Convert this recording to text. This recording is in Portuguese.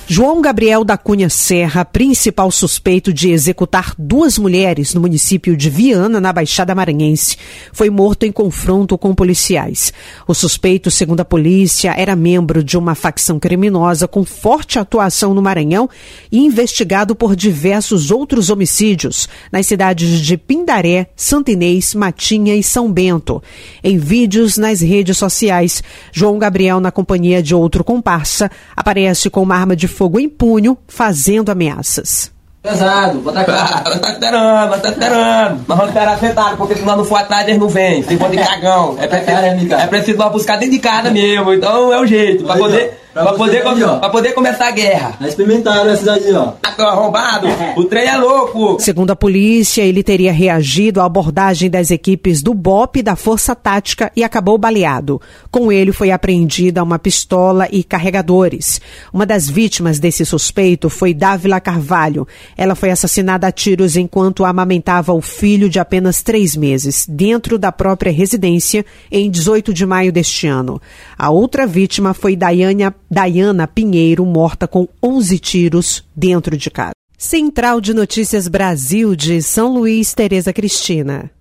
João Gabriel da Cunha Serra, principal suspeito de executar 2 mulheres no município de Viana, na Baixada Maranhense, foi morto em confronto com policiais. O suspeito, segundo a polícia, era membro de uma facção criminosa com forte atuação no Maranhão e investigado por diversos outros homicídios nas cidades de Pindaré, Santo Inês, Matinha e São Bento. Em vídeos nas redes sociais, João Gabriel, na companhia de outro comparsa, aparece com uma arma de fogo em punho, fazendo ameaças. Pesado, vou tacar, tá esperando. Nós vamos esperar sentado, porque se nós não for atrás, eles não vêm. Se for de cagão, é preciso nós buscar dentro de casa mesmo. Então é o jeito, pra poder começar a guerra. Experimentaram essa cidade, ó. Tô arrombado, o trem é louco. Segundo a polícia, ele teria reagido à abordagem das equipes do BOP e da Força Tática e acabou baleado. Com ele foi apreendida uma pistola e carregadores. Uma das vítimas desse suspeito foi Dávila Carvalho. Ela foi assassinada a tiros enquanto amamentava o filho de apenas 3 meses, dentro da própria residência, em 18 de maio deste ano. A outra vítima foi Dayana Pinheiro, morta com 11 tiros dentro de casa. Central de Notícias Brasil de São Luís, Tereza Cristina.